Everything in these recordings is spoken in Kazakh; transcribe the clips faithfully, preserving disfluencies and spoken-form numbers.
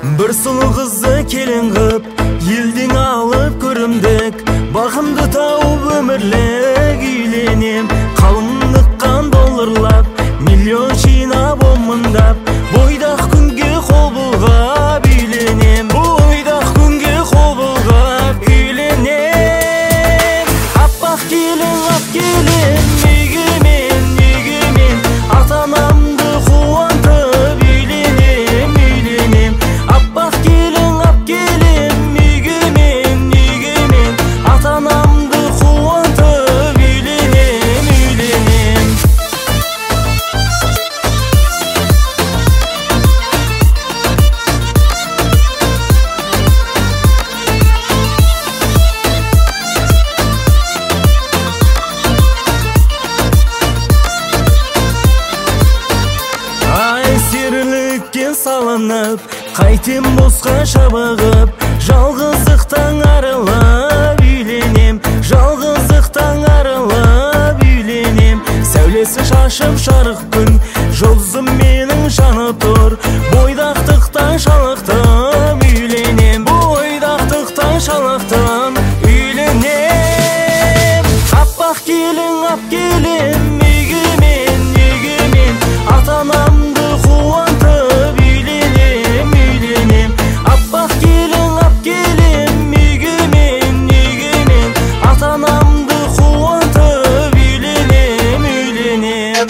Bir sulu kızı kelin qıp, елден алып көрімдік. Бағымды тауып өмірлік үйленем. Қалыңдыққан долларлап, миллион жинап омындап, бойдақ күнге қол бұлғап үйленем. Бойдақ күнге қол бұлғап үйленем. Аппақ келін, ап келін, неге мен, неге мен ата-анамды қуантып үйленем, үйленем. Аппақ келін, ап келін, неге мен, неге мен ата-анамды қуантып үйленем, үйленем. Салынып, қайтем босқа шабығып, жалғыздықтан арылып үйленем, жалғыздықтан арылып үйленем. Сәулесі шашып жарық күн, жұлдызым менің жанып тұр, бойдақтықтан шалықтым үйленем, бойдақтықтан шалықтым үйленем. Аппақ келін, ап келін, неге мен, неге мен ата-анамды қуантып үйленем, үйленем. Аппақ келін, ап келін, неге мен, неге мен ата-анамды қуантып үйленем, үйленем.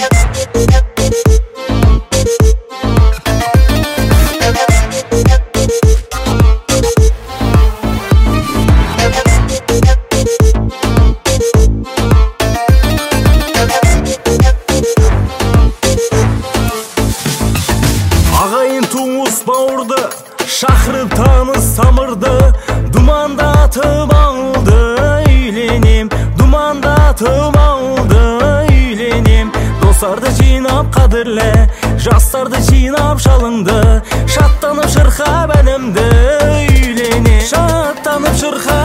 Ағайын туыс бауырды, шақырып таныс самырды, думандатып алды үйленем, думандатып алды үйленем. Достарды жинап қадірлі, жастарды жинап шалыңды, шаттанып шырқап әнімді үйленем, шаттанып шырқап